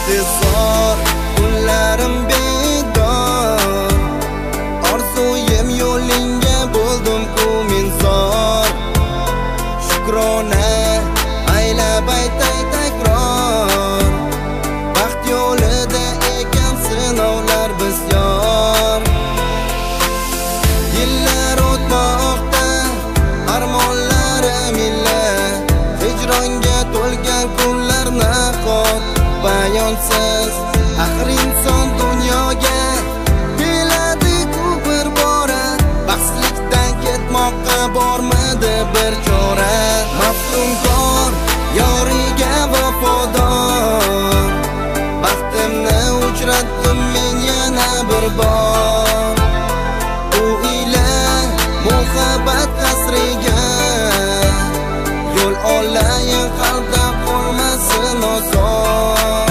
intizor, kunlarim bedor, orzuyim yo'lingga bo'ldim kuminzor. Shukrona aylab aytay takror, baxt yo'lida ekan sinovlar bisyor. Yillar o'tmoqda, armonlarim illa, hijronga to'lgan kunlar naqot bayonsiz. Axir inson dunyoga keladi-ku bir bora, baxtsizlikdan ketmoqqa bormidi bir chora. Maftunkor yoriga vafodor, baxtimni uchratdim men yana bir bor. U ila muhabbat qasriga yo'l olayin, qalbda qolmasin oson.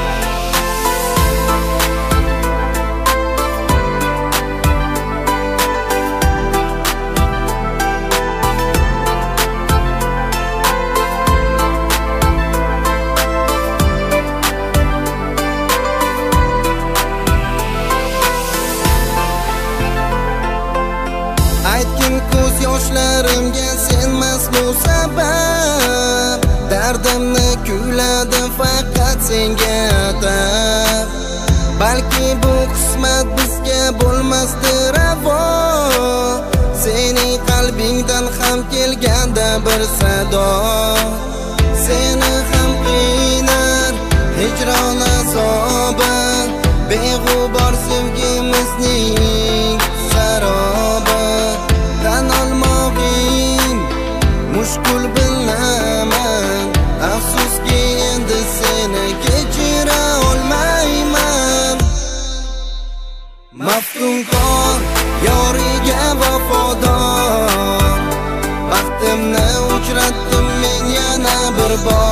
Aytgin ko'z yoshlarimga senmas bu sabab, dardimni kuyladi faqat senga atab. Balki bu qismat bizga bo'lmasdi ravo, sening qalbingdan ham kelganda bir sado. Seni ham qiynar hijron azobi, beg'ubor sevgimizning sarobi. Tan olmog'ing mushkul bilaman, afsuski endi seni kechira olmayman. Maftunkor yoriga vafodor, baxtimni uchratdim men yana bir bor.